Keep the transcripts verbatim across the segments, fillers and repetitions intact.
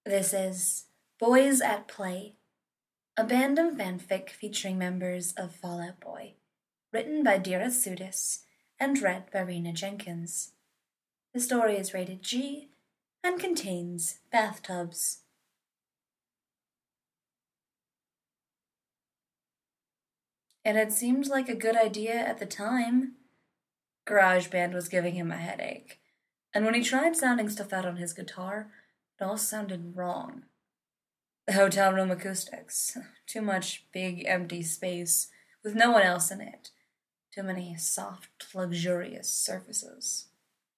This is Boys at Play, a Bandom fanfic featuring members of Fall Out Boy, written by Dira Sudis and read by Rena Jenkins. The story is rated G and contains bathtubs. It had seemed like a good idea at the time. GarageBand was giving him a headache, and when he tried sounding stuff out on his guitar, it all sounded wrong. The hotel room acoustics. Too much big empty space with no one else in it. Too many soft, luxurious surfaces.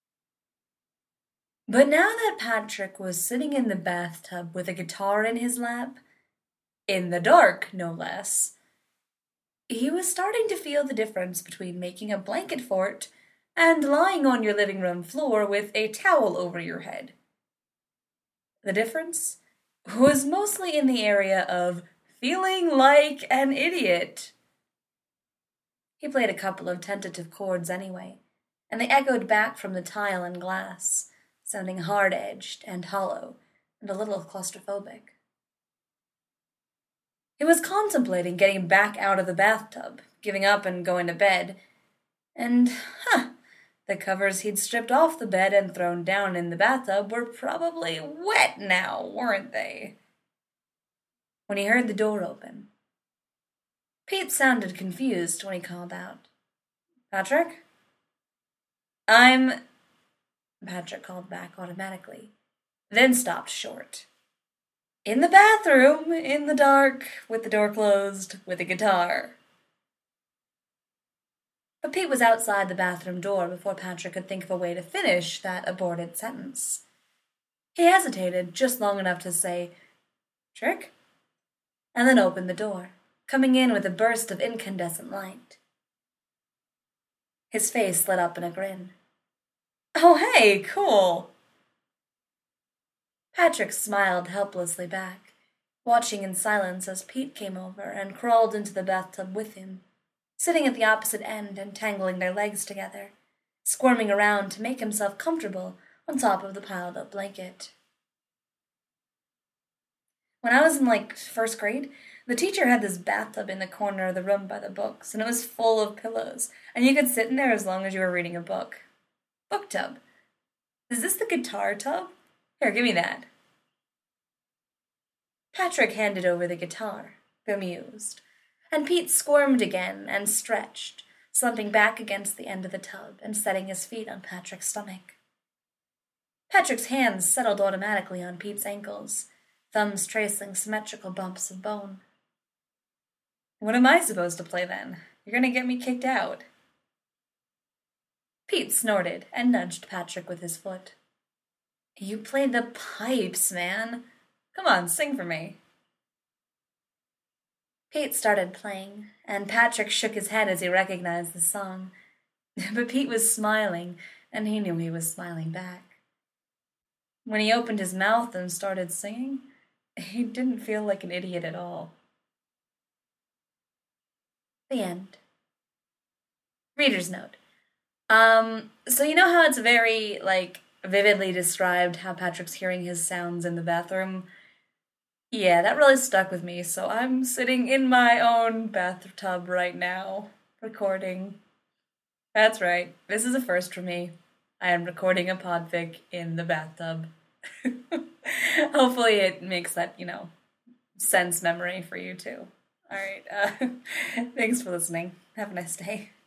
But now that Patrick was sitting in the bathtub with a guitar in his lap, in the dark, no less, he was starting to feel the difference between making a blanket fort and lying on your living room floor with a towel over your head. The difference was mostly in the area of feeling like an idiot. He played a couple of tentative chords anyway, and they echoed back from the tile and glass, sounding hard-edged and hollow and a little claustrophobic. He was contemplating getting back out of the bathtub, giving up and going to bed, and, huh, the covers he'd stripped off the bed and thrown down in the bathtub were probably wet now, weren't they? When he heard the door open, Pete sounded confused when he called out, "Patrick?" "I'm..." Patrick called back automatically, then stopped short. "In the bathroom, in the dark, with the door closed, with a guitar." But Pete was outside the bathroom door before Patrick could think of a way to finish that aborted sentence. He hesitated just long enough to say, "Trick?" and then opened the door, coming in with a burst of incandescent light. His face lit up in a grin. "Oh, hey, cool!" Patrick smiled helplessly back, watching in silence as Pete came over and crawled into the bathtub with him, sitting at the opposite end and tangling their legs together, squirming around to make himself comfortable on top of the piled-up blanket. When I was in, like, first grade, the teacher had this bathtub in the corner of the room by the books, and it was full of pillows, and you could sit in there as long as you were reading a book. Book tub. Is this the guitar tub? Here, give me that. Patrick handed over the guitar, bemused, and Pete squirmed again and stretched, slumping back against the end of the tub and setting his feet on Patrick's stomach. Patrick's hands settled automatically on Pete's ankles, thumbs tracing symmetrical bumps of bone. "What am I supposed to play then? You're going to get me kicked out." Pete snorted and nudged Patrick with his foot. "You play the pipes, man. Come on, sing for me." Pete started playing, and Patrick shook his head as he recognized the song. But Pete was smiling, and he knew he was smiling back. When he opened his mouth and started singing, he didn't feel like an idiot at all. The end. Reader's note. Um, so you know how it's very, like, vividly described how Patrick's hearing his sounds in the bathroom? Yeah, that really stuck with me, so I'm sitting in my own bathtub right now, recording. That's right, this is a first for me. I am recording a podfic in the bathtub. Hopefully it makes that, you know, sense memory for you too. Alright, uh, thanks for listening. Have a nice day.